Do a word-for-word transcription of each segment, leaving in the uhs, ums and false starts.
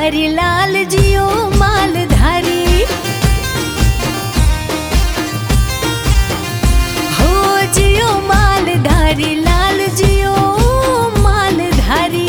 धारी लाल जियो मालधारी, हो जियो मालधारी लाल जियो मालधारी।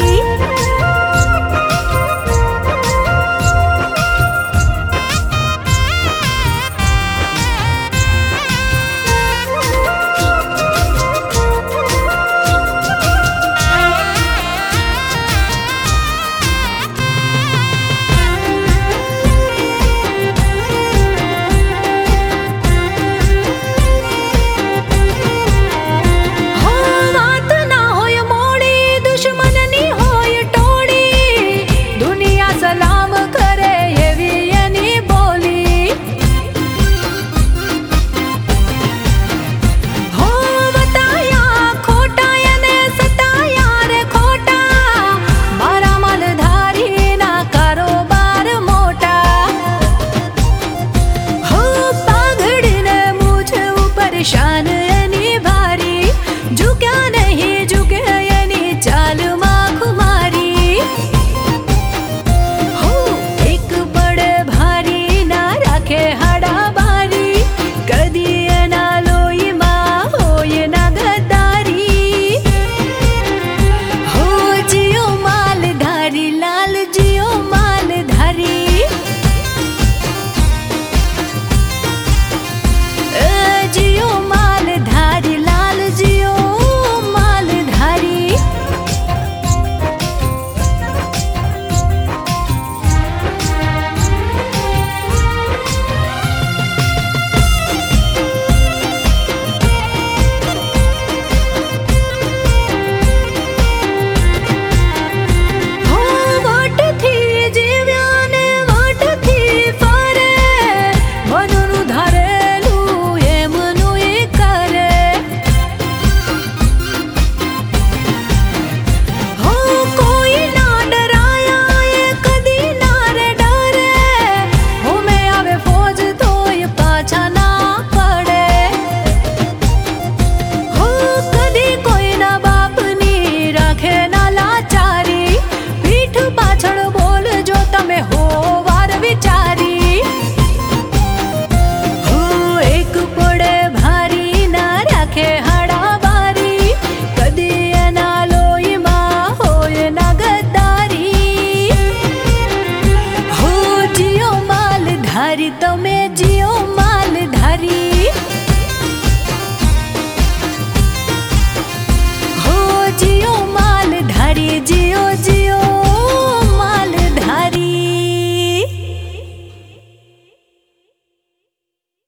शान यानी भारी, झुक्या नहीं झुके यानी चाल माँ कुमारी, हो एक बड़े भारी ना राखे हाड़ा भारी, कदी ना लोई माँ हो ये ना गद्दारी, हो जियो मालधारी लाल जियो मालधारी। जियो मालधारी लाल जियो मालधारी। हो वाट थी जीव्या ने वाट थी फारे, मननु धारे तो